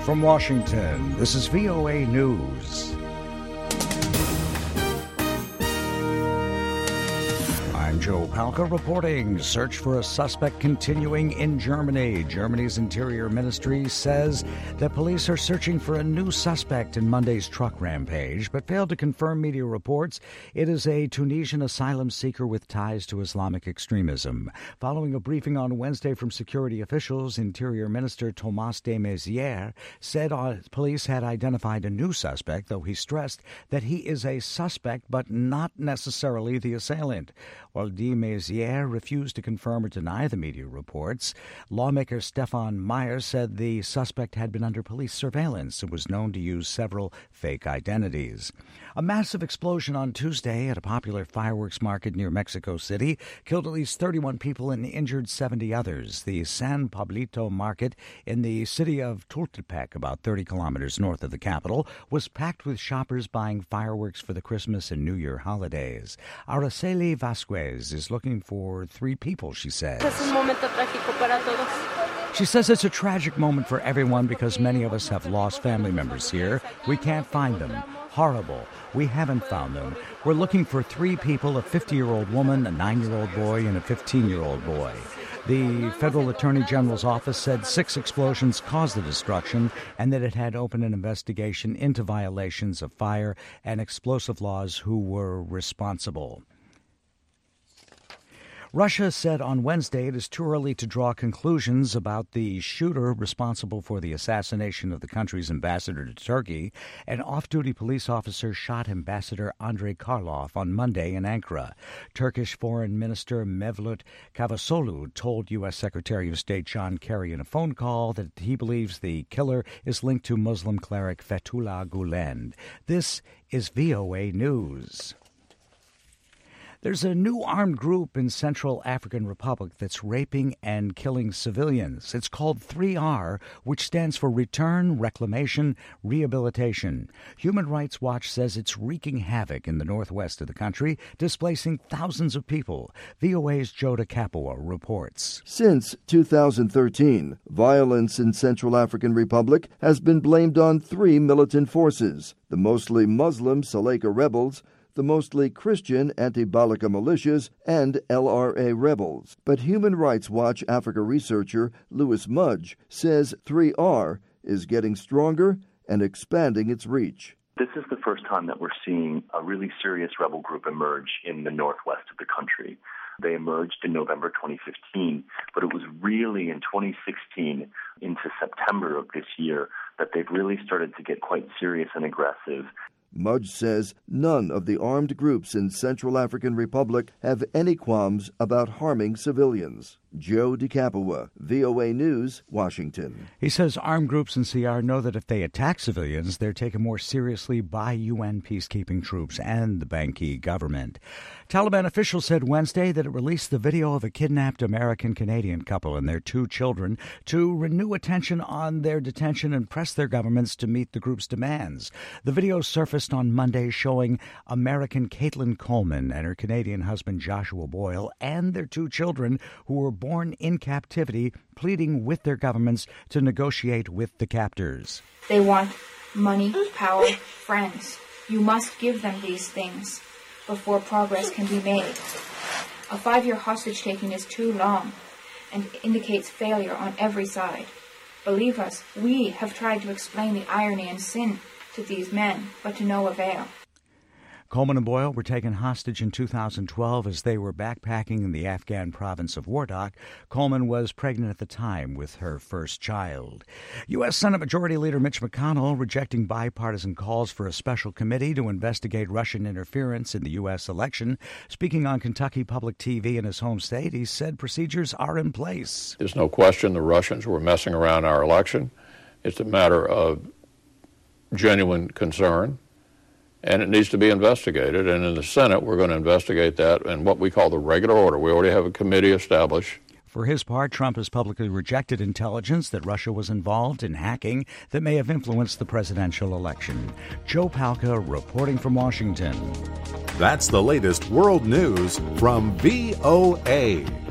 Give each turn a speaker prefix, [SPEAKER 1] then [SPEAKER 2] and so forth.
[SPEAKER 1] From Washington, this is VOA News. I'm Joe Palca reporting. Search for a suspect continuing in Germany. Germany's Interior Ministry says that police are searching for a new suspect in Monday's truck rampage, but failed to confirm media reports. It is a Tunisian asylum seeker with ties to Islamic extremism. Following a briefing on Wednesday from security officials, Interior Minister Thomas de Maizière said police had identified a new suspect, though he stressed that he is a suspect but not necessarily the assailant. While de Maizière refused to confirm or deny the media reports, lawmaker Stefan Meyer said the suspect had been under police surveillance and was known to use several fake identities. A massive explosion on Tuesday at a popular fireworks market near Mexico City killed at least 31 people and injured 70 others. The San Pablito market in the city of Tultepec, about 30 kilometers north of the capital, was packed with shoppers buying fireworks for the Christmas and New Year holidays. Araceli Vasquez is looking for 3 people, she says. She says it's a tragic moment for everyone because many of us have lost family members here. We can't find them. Horrible. We haven't found them. We're looking for 3 people, a 50-year-old woman, a 9-year-old boy, and a 15-year-old boy. The Federal Attorney General's office said 6 explosions caused the destruction and that it had opened an investigation into violations of fire and explosive laws who were responsible. Russia said on Wednesday it is too early to draw conclusions about the shooter responsible for the assassination of the country's ambassador to Turkey. An off-duty police officer shot Ambassador Andrei Karlov on Monday in Ankara. Turkish Foreign Minister Mevlut Cavusoglu told U.S. Secretary of State John Kerry in a phone call that he believes the killer is linked to Muslim cleric Fethullah Gulen. This is VOA News. There's a new armed group in Central African Republic that's raping and killing civilians. It's called 3R, which stands for Return, Reclamation, Rehabilitation. Human Rights Watch says it's wreaking havoc in the northwest of the country, displacing thousands of people. VOA's Joda Kapua reports.
[SPEAKER 2] Since 2013, violence in Central African Republic has been blamed on 3 militant forces: the mostly Muslim Seleka rebels, the mostly Christian anti-Balaka militias, and LRA rebels. But Human Rights Watch Africa researcher Louis Mudge says 3R is getting stronger and expanding its reach.
[SPEAKER 3] This is the first time that we're seeing a really serious rebel group emerge in the northwest of the country. They emerged in November 2015, but it was really in 2016 into September of this year that they've really started to get quite serious and aggressive.
[SPEAKER 2] Mudge says none of the armed groups in Central African Republic have any qualms about harming civilians. Joe DeCapua, VOA News, Washington.
[SPEAKER 1] He says armed groups in CR know that if they attack civilians, they're taken more seriously by UN peacekeeping troops and the Bangui government. Taliban officials said Wednesday that it released the video of a kidnapped American-Canadian couple and their 2 children to renew attention on their detention and press their governments to meet the group's demands. The video surfaced on Monday showing American Caitlin Coleman and her Canadian husband Joshua Boyle and their 2 children who were born in captivity pleading with their governments to negotiate with the captors.
[SPEAKER 4] They want money, power, friends. You must give them these things before progress can be made. A 5-year hostage-taking is too long and indicates failure on every side. Believe us, we have tried to explain the irony and sin to these men, but to no avail.
[SPEAKER 1] Coleman and Boyle were taken hostage in 2012 as they were backpacking in the Afghan province of Wardak. Coleman was pregnant at the time with her first child. U.S. Senate Majority Leader Mitch McConnell rejecting bipartisan calls for a special committee to investigate Russian interference in the U.S. election. Speaking on Kentucky Public TV in his home state, he said procedures are in place.
[SPEAKER 5] There's no question the Russians were messing around our election. It's a matter of genuine concern, and it needs to be investigated. And in the Senate, we're going to investigate that in what we call the regular order. We already have a committee established.
[SPEAKER 1] For his part, Trump has publicly rejected intelligence that Russia was involved in hacking that may have influenced the presidential election. Joe Palca reporting from Washington.
[SPEAKER 6] That's the latest world news from VOA.